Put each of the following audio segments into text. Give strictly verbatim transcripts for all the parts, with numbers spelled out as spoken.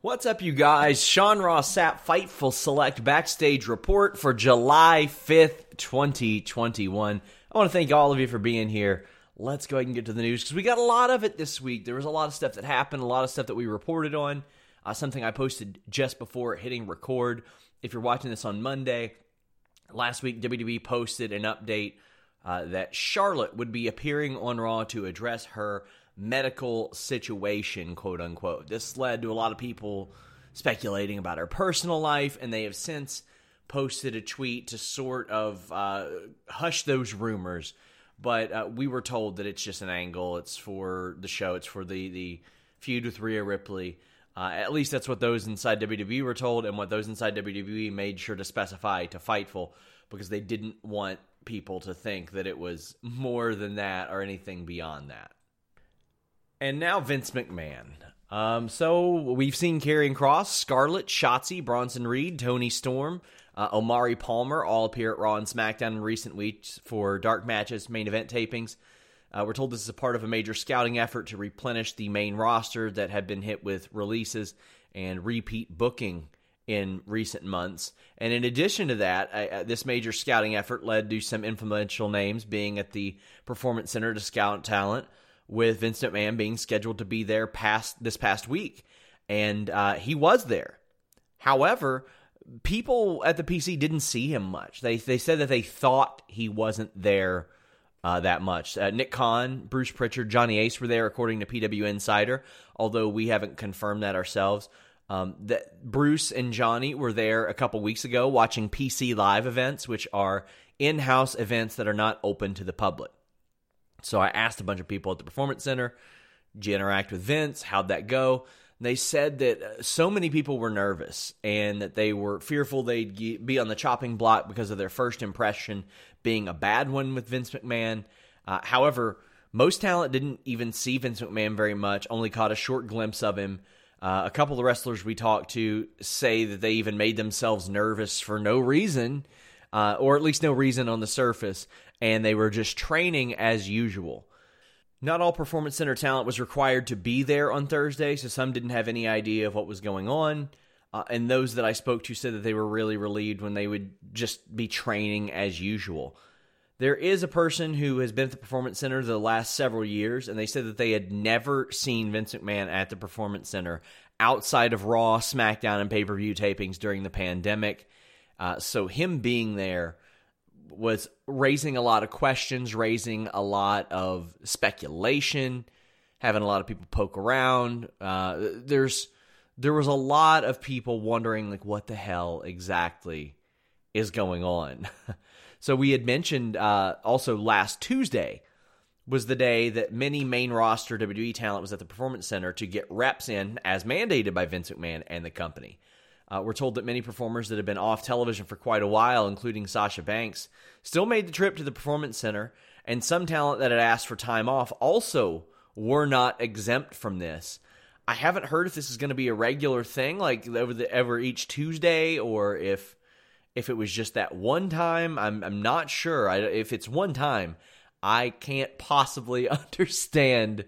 What's up, you guys? Sean Ross Sapp, Fightful Select Backstage Report for July fifth, twenty twenty-one. I want to thank all of you for being here. Let's go ahead and get to the news, because we got a lot of it this week. There was a lot of stuff that happened, a lot of stuff that we reported on, uh, something I posted just before hitting record. If you're watching this on Monday, last week W W E posted an update uh, that Charlotte would be appearing on Raw to address her medical situation, quote unquote. This led to a lot of people speculating about her personal life, and they have since posted a tweet to sort of uh, hush those rumors. But uh, we were told that it's just an angle. It's for the show. It's for the, the feud with Rhea Ripley. Uh, at least that's what those inside W W E were told, and what those inside W W E made sure to specify to Fightful, because they didn't want people to think that it was more than that or anything beyond that. And now Vince McMahon. Um, so we've seen Karrion Kross, Scarlett, Shotzi, Bronson Reed, Tony Storm, uh, Omari Palmer all appear at Raw and SmackDown in recent weeks for dark matches, main event tapings. Uh, we're told this is a part of a major scouting effort to replenish the main roster that had been hit with releases and repeat booking in recent months. And in addition to that, uh, this major scouting effort led to some influential names being at the Performance Center to scout talent, with Vince McMahon being scheduled to be there past this past week. And uh, he was there. However, people at the P C didn't see him much. They they said that they thought he wasn't there uh, that much. Uh, Nick Khan, Bruce Pritchard, Johnny Ace were there, according to P W Insider, although we haven't confirmed that ourselves. Um, that Bruce and Johnny were there a couple weeks ago watching P C Live events, which are in-house events that are not open to the public. So I asked a bunch of people at the Performance Center, did you interact with Vince? How'd that go? And they said that so many people were nervous and that they were fearful they'd be on the chopping block because of their first impression being a bad one with Vince McMahon. Uh, however, most talent didn't even see Vince McMahon very much, only caught a short glimpse of him. Uh, a couple of the wrestlers we talked to say that they even made themselves nervous for no reason, uh, or at least no reason on the surface, and they were just training as usual. Not all Performance Center talent was required to be there on Thursday, so some didn't have any idea of what was going on. Uh, and those that I spoke to said that they were really relieved when they would just be training as usual. There is a person who has been at the Performance Center the last several years, and they said that they had never seen Vince McMahon at the Performance Center outside of Raw, SmackDown, and pay-per-view tapings during the pandemic. Uh, so him being there was raising a lot of questions, raising a lot of speculation, having a lot of people poke around. Uh, there's there was a lot of people wondering, like, what the hell exactly is going on? So we had mentioned uh, also last Tuesday was the day that many main roster W W E talent was at the Performance Center to get reps in as mandated by Vince McMahon and the company. Uh, we're told that many performers that have been off television for quite a while, including Sasha Banks, still made the trip to the Performance Center, and some talent that had asked for time off also were not exempt from this. I haven't heard if this is going to be a regular thing, like over the ever each Tuesday, or if if it was just that one time. I'm I'm not sure. I, if it's one time, I can't possibly understand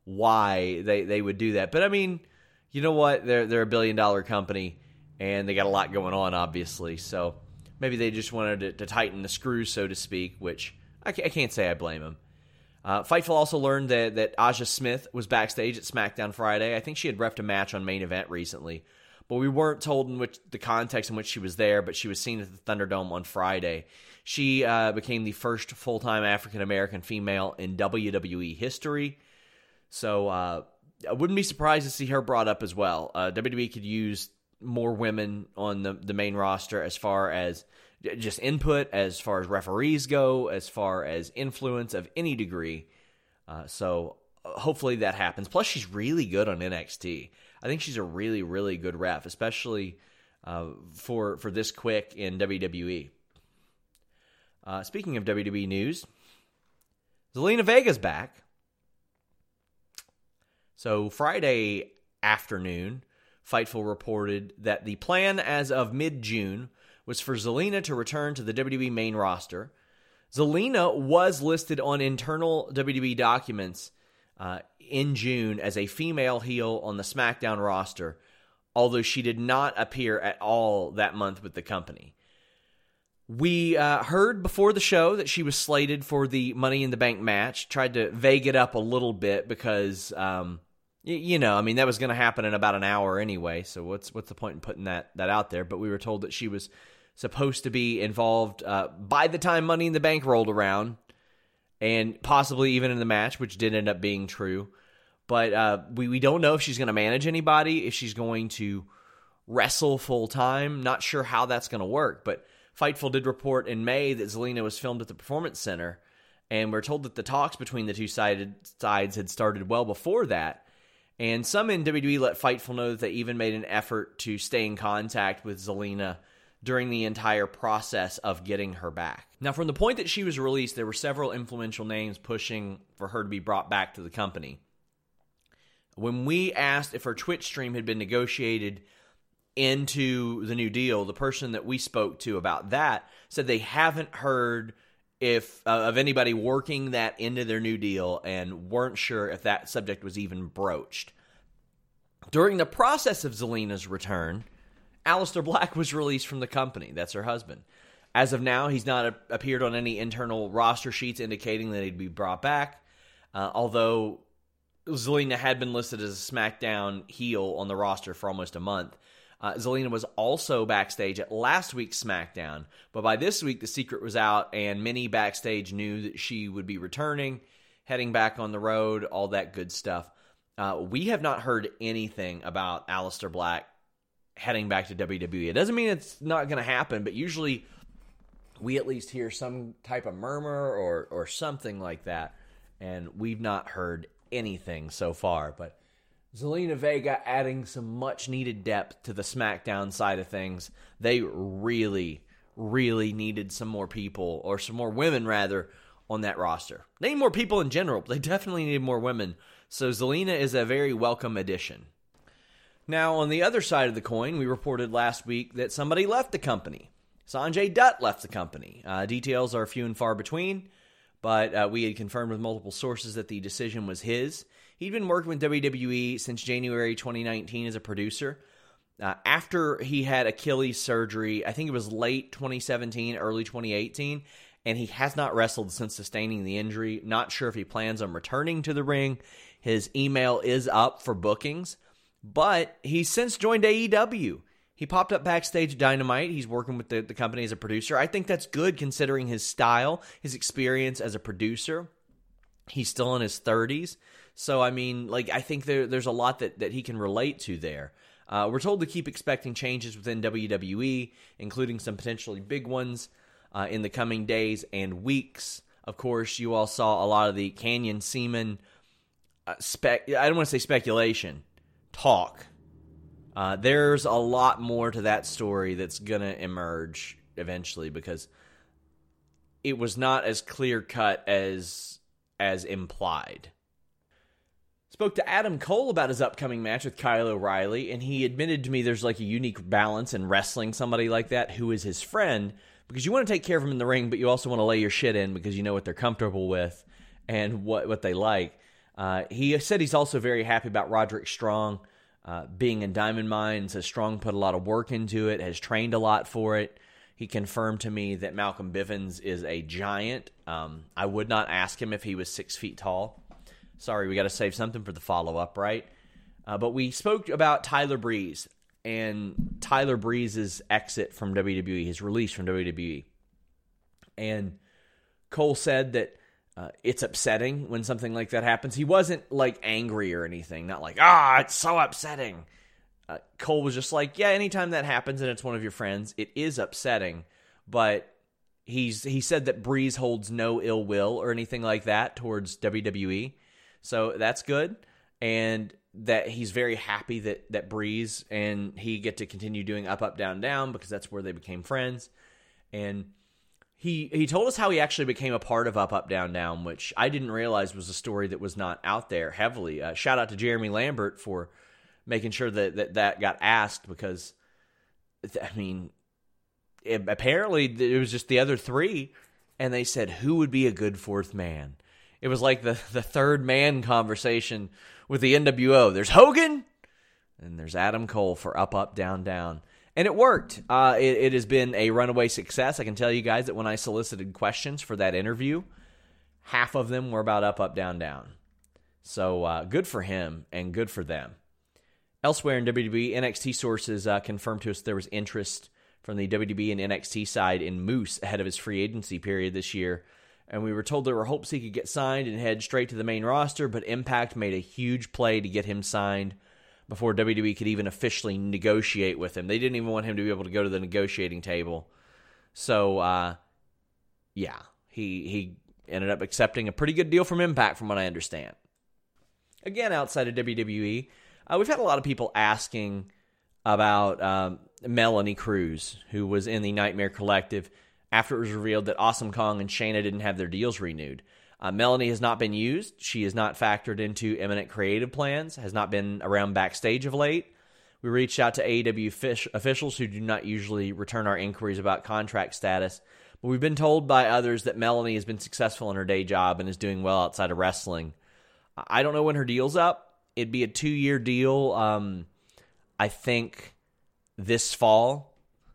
why they, they would do that. But I mean, you know what? They're they're a billion dollar company, and they got a lot going on, obviously. So maybe they just wanted to, to tighten the screws, so to speak, which I can't, I can't say I blame them. Uh, Fightful also learned that, that Aja Smith was backstage at SmackDown Friday. I think she had reffed a match on Main Event recently, but we weren't told in which the context in which she was there, but she was seen at the Thunderdome on Friday. She uh, became the first full-time African-American female in W W E history. So uh, I wouldn't be surprised to see her brought up as well. Uh, W W E could use more women on the, the main roster as far as just input, as far as referees go, as far as influence of any degree. Uh, so hopefully that happens. Plus, she's really good on N X T. I think she's a really, really good ref, especially uh, for for this quick in W W E. Uh, speaking of W W E news, Zelina Vega's back. So Friday afternoon, Fightful reported that the plan as of mid-June was for Zelina to return to the W W E main roster. Zelina was listed on internal W W E documents uh, in June as a female heel on the SmackDown roster, although she did not appear at all that month with the company. We uh, heard before the show that she was slated for the Money in the Bank match. Tried to vague it up a little bit because, um, y- you know, I mean, that was going to happen in about an hour anyway. So what's what's the point in putting that that out there? But we were told that she was supposed to be involved uh, by the time Money in the Bank rolled around, and possibly even in the match, which did end up being true. But uh, we we don't know if she's going to manage anybody, if she's going to wrestle full time. Not sure how that's going to work, but Fightful did report in May that Zelina was filmed at the Performance Center, and we're told that the talks between the two sided sides had started well before that. And some in W W E let Fightful know that they even made an effort to stay in contact with Zelina during the entire process of getting her back. Now, from the point that she was released, there were several influential names pushing for her to be brought back to the company. When we asked if her Twitch stream had been negotiated into the new deal, the person that we spoke to about that said they haven't heard if uh, of anybody working that into their new deal and weren't sure if that subject was even broached. During the process of Zelina's return, Aleister Black was released from the company. That's her husband. As of now, he's not a- appeared on any internal roster sheets indicating that he'd be brought back, uh, although Zelina had been listed as a SmackDown heel on the roster for almost a month. Uh, Zelina was also backstage at last week's SmackDown, but by this week the secret was out and many backstage knew that she would be returning, heading back on the road, all that good stuff. Uh, we have not heard anything about Aleister Black heading back to W W E. It doesn't mean it's not going to happen, but usually we at least hear some type of murmur or, or something like that, and we've not heard anything so far, but Zelina Vega adding some much-needed depth to the SmackDown side of things. They really, really needed some more people, or some more women, rather, on that roster. They need more people in general, but they definitely need more women. So Zelina is a very welcome addition. Now, on the other side of the coin, we reported last week that somebody left the company. Sanjay Dutt left the company. Uh, details are few and far between, but uh, we had confirmed with multiple sources that the decision was his. He'd been working with W W E since January twenty nineteen as a producer. Uh, after he had Achilles surgery, I think it was late twenty seventeen, early twenty eighteen, and he has not wrestled since sustaining the injury. Not sure if he plans on returning to the ring. His email is up for bookings, but he's since joined A E W. He popped up backstage at Dynamite. He's working with the, the company as a producer. I think that's good considering his style, his experience as a producer. He's still in his thirties. So, I mean, like, I think there, there's a lot that, that he can relate to there. Uh, we're told to keep expecting changes within W W E, including some potentially big ones uh, in the coming days and weeks. Of course, you all saw a lot of the Canyon Ceman, uh, spec- I don't want to say speculation, talk. Uh, there's a lot more to that story that's going to emerge eventually because it was not as clear-cut as as implied. Spoke to Adam Cole about his upcoming match with Kyle O'Reilly, and he admitted to me there's like a unique balance in wrestling somebody like that who is his friend, because you want to take care of him in the ring, but you also want to lay your shit in because you know what they're comfortable with and what, what they like. Uh, he said he's also very happy about Roderick Strong uh, being in Diamond Mine, says Strong put a lot of work into it, has trained a lot for it. He confirmed to me that Malcolm Bivens is a giant. Um, I would not ask him if he was six feet tall. Sorry, we got to save something for the follow-up, right? Uh, but we spoke about Tyler Breeze and Tyler Breeze's exit from W W E, his release from W W E. And Cole said that uh, it's upsetting when something like that happens. He wasn't, like, angry or anything. Not like, ah, it's so upsetting. Uh, Cole was just like, yeah, anytime that happens and it's one of your friends, it is upsetting. But he's he said that Breeze holds no ill will or anything like that towards W W E. So that's good, and that he's very happy that, that Breeze and he get to continue doing Up, Up, Down, Down because that's where they became friends. And he he told us how he actually became a part of Up, Up, Down, Down, which I didn't realize was a story that was not out there heavily. Uh, shout out to Jeremy Lambert for making sure that that, that got asked because, I mean, it, apparently it was just the other three, and they said, who would be a good fourth man? It was like the, the third man conversation with the N W O. There's Hogan, And there's Adam Cole for Up, Up, Down, Down. And it worked. Uh, it, it has been a runaway success. I can tell you guys that when I solicited questions for that interview, half of them were about Up, Up, Down, Down. So uh, good for him and good for them. Elsewhere in W W E, N X T sources uh, confirmed to us there was interest from the W W E and N X T side in Moose ahead of his free agency period this year. And we were told there were hopes he could get signed and head straight to the main roster, but Impact made a huge play to get him signed before W W E could even officially negotiate with him. They didn't even want him to be able to go to the negotiating table. So, uh, yeah, he he ended up accepting a pretty good deal from Impact, from what I understand. Again, outside of W W E, uh, we've had a lot of people asking about um, Melanie Cruz, who was in the Nightmare Collective after it was revealed that Awesome Kong and Shayna didn't have their deals renewed. Uh, Melanie has not been used. She is not factored into imminent creative plans, has not been around backstage of late. We reached out to A E W fish, officials who do not usually return our inquiries about contract status, but we've been told by others that Melanie has been successful in her day job and is doing well outside of wrestling. I don't know when her deal's up. It'd be a two-year deal, um, I think, this fall.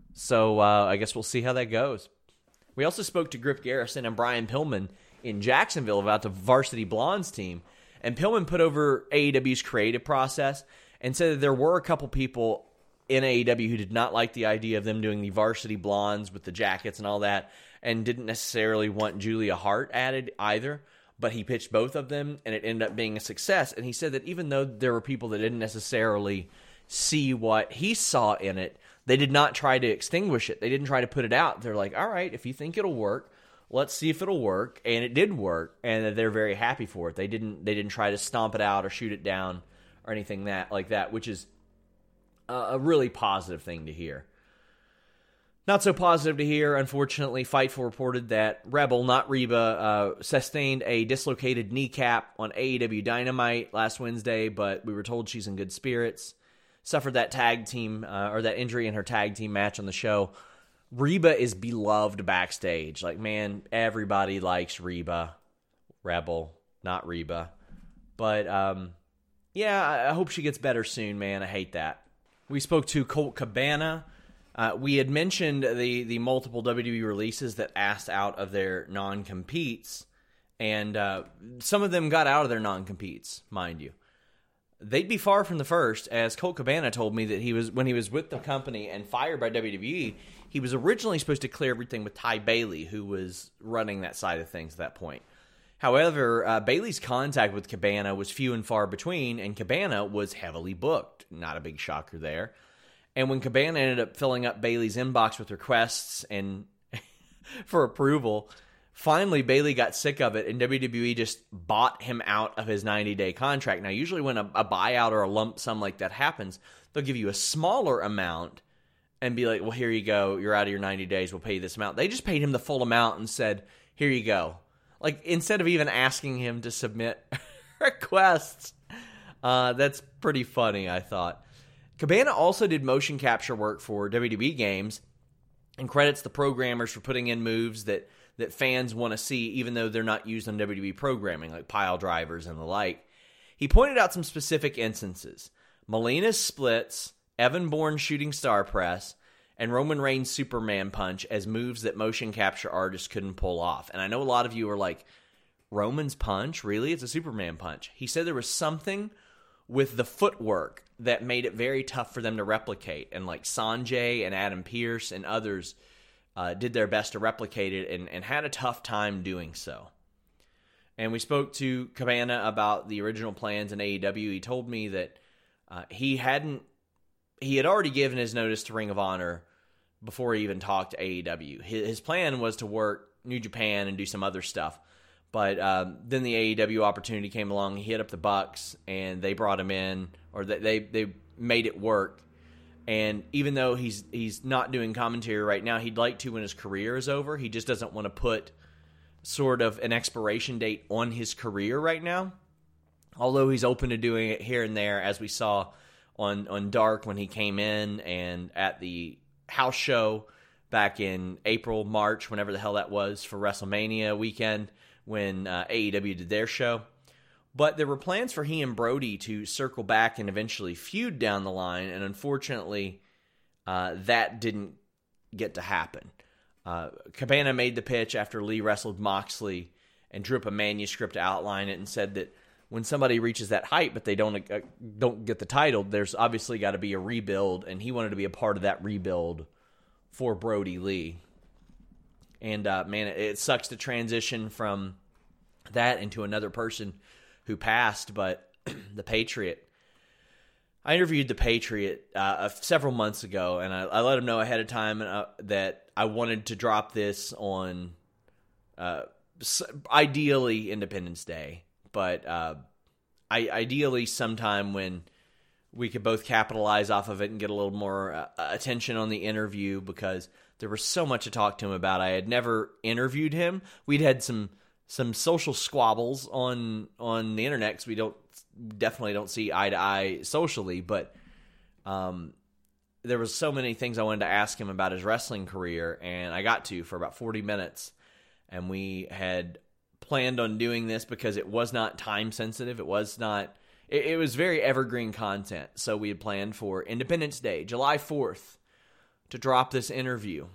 So uh, I guess we'll see how that goes. We also spoke to Griff Garrison and Brian Pillman in Jacksonville about the Varsity Blondes team. And Pillman put over A E W's creative process and said that there were a couple people in A E W who did not like the idea of them doing the Varsity Blondes with the jackets and all that, and didn't necessarily want Julia Hart added either. But he pitched both of them, and it ended up being a success. And he said that even though there were people that didn't necessarily see what he saw in it, they did not try to extinguish it. They didn't try to put it out. They're like, all right, if you think it'll work, let's see if it'll work. And it did work, and they're very happy for it. They didn't they didn't try to stomp it out or shoot it down or anything that like that, which is a, a really positive thing to hear. Not so positive to hear, unfortunately. Fightful reported that Rebel, not Reba, uh, sustained a dislocated kneecap on A E W Dynamite last Wednesday, but we were told she's in good spirits. Suffered that tag team, uh, or that injury in her tag team match on the show. Reba is beloved backstage. Like, man, everybody likes Reba. Rebel, not Reba. But, um, yeah, I hope she gets better soon, man. I hate that. We spoke to Colt Cabana. Uh, we had mentioned the, the multiple W W E releases that asked out of their non-competes, and uh, some of them got out of their non-competes, mind you. They'd be far from the first, as Colt Cabana told me that he was when he was with the company and fired by W W E, he was originally supposed to clear everything with Ty Bailey, who was running that side of things at that point. However, uh, Bailey's contact with Cabana was few and far between, and Cabana was heavily booked. Not a big shocker there. And when Cabana ended up filling up Bailey's inbox with requests and for approval, finally Bailey got sick of it, and W W E just bought him out of his ninety-day contract. Now, usually when a, a buyout or a lump sum like that happens, they'll give you a smaller amount and be like, well, here you go. You're out of your ninety days. We'll pay you this amount. They just paid him the full amount and said, here you go. Like, instead of even asking him to submit requests. Uh, that's pretty funny, I thought. Cabana also did motion capture work for W W E games and credits the programmers for putting in moves that, that fans want to see even though they're not used on W W E programming, like pile drivers and the like. He pointed out some specific instances. Melina's splits, Evan Bourne's shooting star press, and Roman Reigns' Superman punch as moves that motion capture artists couldn't pull off. And I know a lot of you are like, Roman's punch? Really? It's a Superman punch. He said there was something with the footwork that made it very tough for them to replicate. And like Sanjay and Adam Pearce and others uh, did their best to replicate it and, and had a tough time doing so. And we spoke to Cabana about the original plans in A E W. He told me that uh, he hadn't, he had already given his notice to Ring of Honor before he even talked to A E W. His, his plan was to work New Japan and do some other stuff. But um, then the A E W opportunity came along. He hit up the Bucks, and they brought him in, or they they, they made it work. And even though he's he's not doing commentary right now, he'd like to when his career is over. He just doesn't want to put sort of an expiration date on his career right now. Although he's open to doing it here and there, as we saw on, on Dark when he came in, and at the house show back in April, March, whenever the hell that was, for WrestleMania weekend, when uh, A E W did their show. But there were plans for he and Brody to circle back and eventually feud down the line, and unfortunately, uh, that didn't get to happen. Uh, Cabana made the pitch after Lee wrestled Moxley and drew up a manuscript to outline it and said that when somebody reaches that height but they don't uh, don't get the title, there's obviously got to be a rebuild, and he wanted to be a part of that rebuild for Brody Lee. And, uh, man, it, it sucks to transition from that into another person who passed, but the Patriot. I interviewed the Patriot uh, several months ago, and I, I let him know ahead of time uh, that I wanted to drop this on uh, ideally Independence Day, but uh, I, ideally sometime when we could both capitalize off of it and get a little more uh, attention on the interview, because there was so much to talk to him about. I had never interviewed him. We'd had some some social squabbles on on the internet because we don't definitely don't see eye to eye socially, but um, there was so many things I wanted to ask him about his wrestling career, and I got to for about forty minutes, and we had planned on doing this because it was not time sensitive. It was not. It, it was very evergreen content, so we had planned for Independence Day, July fourth, to drop this interview,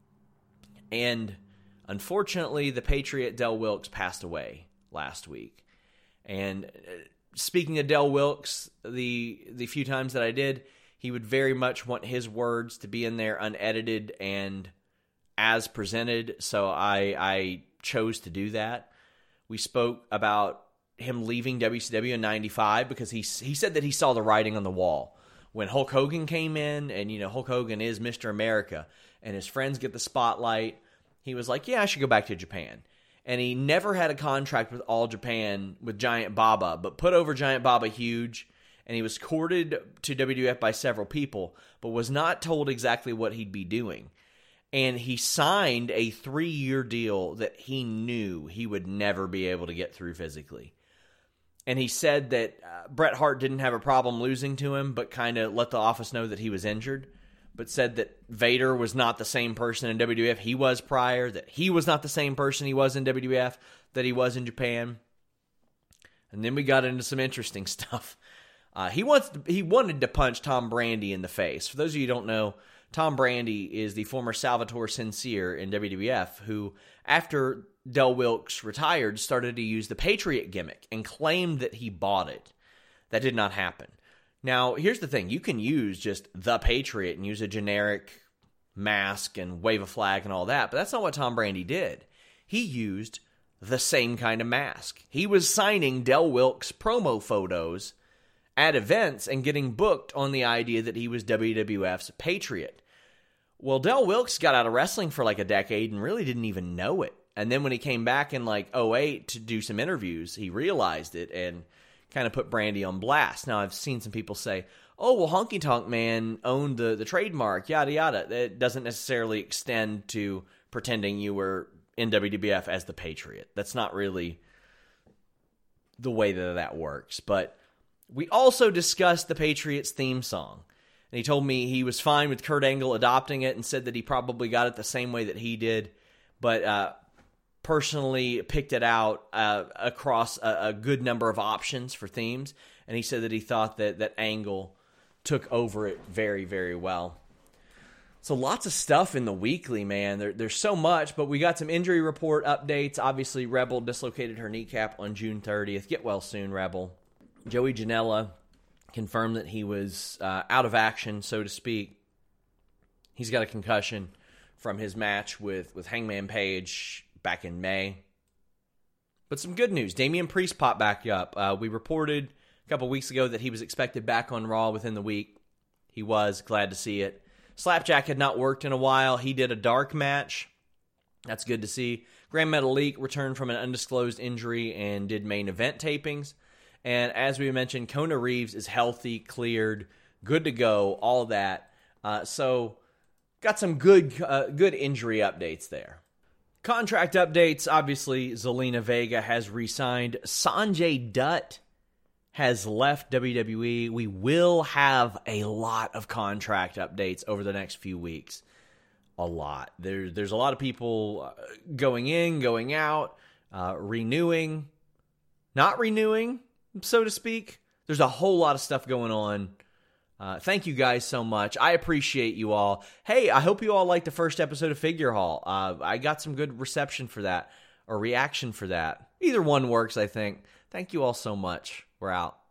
and unfortunately, the Patriot Del Wilkes passed away last week. And speaking of Del Wilkes, the the few times that I did, he would very much want his words to be in there unedited and as presented, so I, I chose to do that. We spoke about him leaving W C W in ninety-five because he he said that he saw the writing on the wall. When Hulk Hogan came in, and you know Hulk Hogan is Mister America, and his friends get the spotlight, he was like, yeah, I should go back to Japan. And he never had a contract with All Japan with Giant Baba, but put over Giant Baba huge, and he was courted to W W F by several people, but was not told exactly what he'd be doing. And he signed a three-year deal that he knew he would never be able to get through physically. And he said that uh, Bret Hart didn't have a problem losing to him, but kind of let the office know that he was injured. But said that Vader was not the same person in W W F he was prior, that he was not the same person he was in W W F that he was in Japan. And then we got into some interesting stuff. Uh, he wants to, he wanted to punch Tom Brandi in the face. For those of you who don't know, Tom Brandi is the former Salvatore Sincere in W W F, who, after Del Wilkes retired, started to use the Patriot gimmick and claimed that he bought it. That did not happen. Now, here's the thing. You can use just the Patriot and use a generic mask and wave a flag and all that, but that's not what Tom Brandi did. He used the same kind of mask. He was signing Del Wilkes promo photos at events and getting booked on the idea that he was W W F's Patriot. Well, Del Wilkes got out of wrestling for like a decade and really didn't even know it. And then when he came back in like oh eight to do some interviews, he realized it and kind of put Brandi on blast. Now, I've seen some people say, oh, well, Honky Tonk Man owned the, the trademark, yada, yada. It doesn't necessarily extend to pretending you were in W W F as the Patriot. That's not really the way that that works. But we also discussed the Patriots theme song. And he told me he was fine with Kurt Angle adopting it and said that he probably got it the same way that he did. But uh, personally picked it out uh, across a, a good number of options for themes, and he said that he thought that that Angle took over it very, very well. So lots of stuff in the weekly, man. There, there's so much, but we got some injury report updates. Obviously, Rebel dislocated her kneecap on June thirtieth. Get well soon, Rebel. Joey Janela confirmed that he was uh, out of action, so to speak. He's got a concussion from his match with, with Hangman Page back in May. But some good news. Damian Priest popped back up. Uh, we reported a couple weeks ago that he was expected back on Raw within the week. He was. Glad to see it. Slapjack had not worked in a while. He did a dark match. That's good to see. Grand Metalik returned from an undisclosed injury and did main event tapings. And as we mentioned, Kona Reeves is healthy, cleared, good to go, all of that. Uh, so got some good, uh, good injury updates there. Contract updates, obviously, Zelina Vega has re-signed. Sanjay Dutt has left W W E. We will have a lot of contract updates over the next few weeks. A lot. There, there's a lot of people going in, going out, uh, renewing, not renewing, so to speak. There's a whole lot of stuff going on. Uh, thank you guys so much. I appreciate you all. Hey, I hope you all liked the first episode of Figure Hall. Uh, I got some good reception for that, or reaction for that. Either one works, I think. Thank you all so much. We're out.